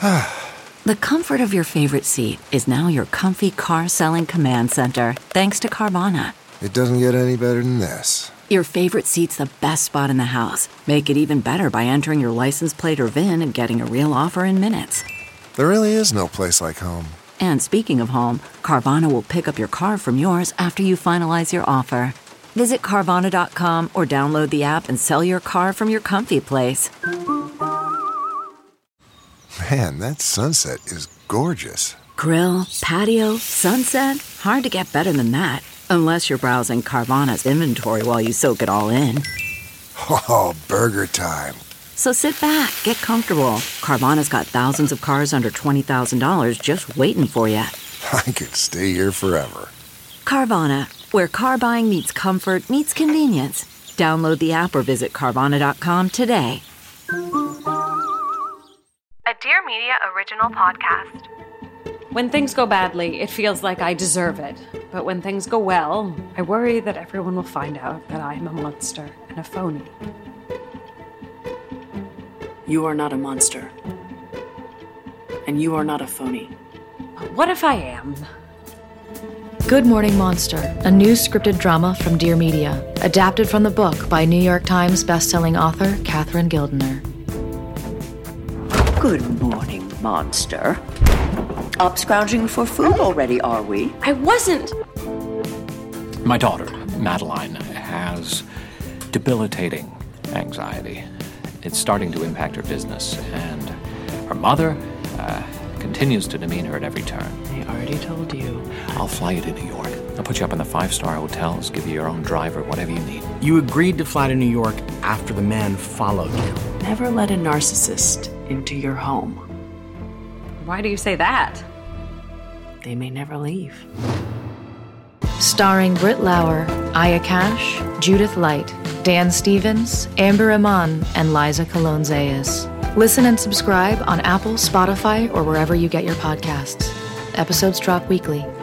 The comfort of your favorite seat is now your comfy car selling command center, thanks to Carvana. It doesn't get any better than this. Your favorite seat's the best spot in the house. Make it even better by entering your license plate or VIN and getting a real offer in minutes. There really is no place like home. And speaking of home, Carvana will pick up your car from yours after you finalize your offer. Visit Carvana.com or download the app and sell your car from your comfy place. Man, that sunset is gorgeous. Grill, patio, sunset. Hard to get better than that. Unless you're browsing Carvana's inventory while you soak it all in. Oh, burger time. So sit back, get comfortable. Carvana's got thousands of cars under $20,000 just waiting for you. I could stay here forever. Carvana, where car buying meets comfort meets convenience. Download the app or visit Carvana.com today. A Dear Media original podcast. When things go badly, it feels like I deserve it. But when things go well, I worry that everyone will find out that I am a monster and a phony. You are not a monster. And you are not a phony. But what if I am? Good Morning Monster, a new scripted drama from Dear Media, adapted from the book by New York Times bestselling author Katherine Gildener. Good morning, monster. Up scrounging for food already, are we? I wasn't! My daughter, Madeline, has debilitating anxiety. It's starting to impact her business, and her mother continues to demean her at every turn. I already told you. I'll fly you to New York. I'll put you up in the 5-star hotels, give you your own driver, whatever you need. You agreed to fly to New York after the man followed you. Never let a narcissist into your home. Why do you say that? They may never leave. Starring Britt Lauer, Aya Cash, Judith Light, Dan Stevens, Amber Iman, and Liza Colon-Zayas. Listen and subscribe on Apple, Spotify, or wherever you get your podcasts. Episodes drop weekly.